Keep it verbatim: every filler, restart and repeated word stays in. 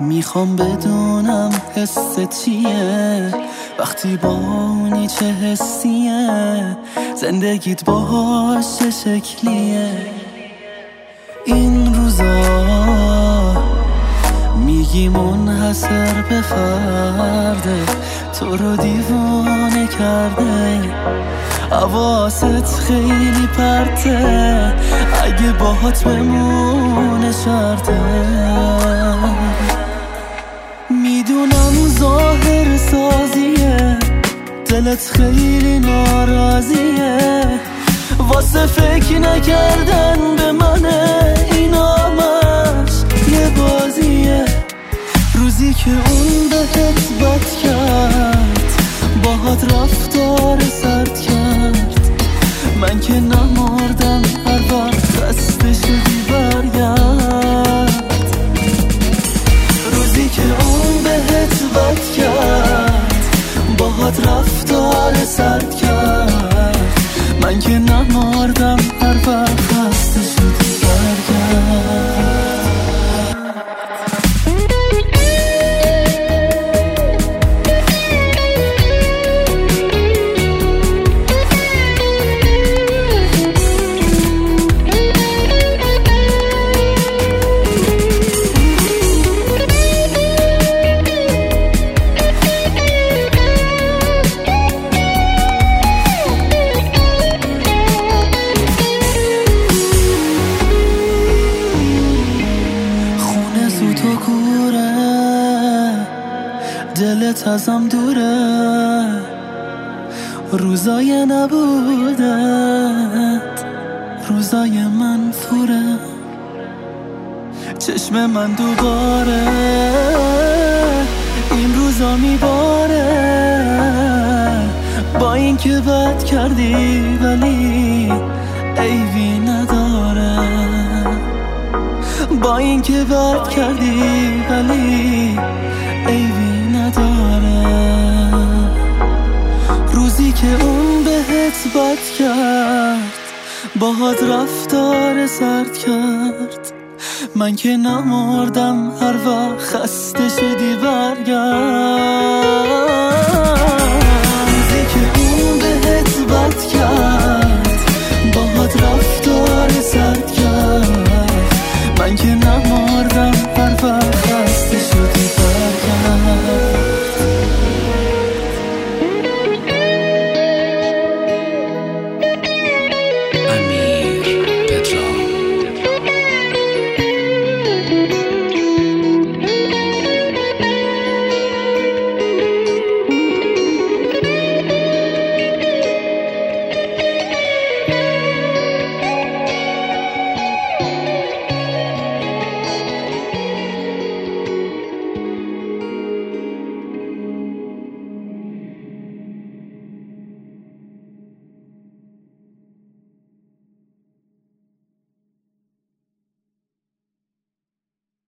میخوام بدونم حس چیه وقتی با اونی چه حسیه، زندگیت باهاش چه شکلیه. این روزا میگی منحصر به فرده، تو رو دیوانه کرده، حواست خیلی پرته، اگه باهات بمونه شرطه. میدونم ظاهر سازیه، دلت خیلی ناراضیه، واسه فکر نکردن به منه، این همش یه بازیه. روزی که اون بهت بد کرد، باهات رفتار سرد کرد، من که نمردم هر وقت خسته شدی برگرد. روزی که اون بهت بد کرد، باهات رفتار سرد کرد، من که نمردم هر وقت خسته شدی برگرد. تو کوره، دلت ازم دوره، روزای نبودت روزای منفوره. چشم من دوباره این روزا میباره، با این که بد کردی ولی عیبی نداره، با این که بد کردی ولی عیبی نداره. روزی که اون بهت بد کرد، باهات رفتار سرد کرد، من که نمردم هر وقت خسته شدی برگرد. روزی که اون بهت بد کرد، باهات رفتار سرد کرد، من که نمردم هر وقت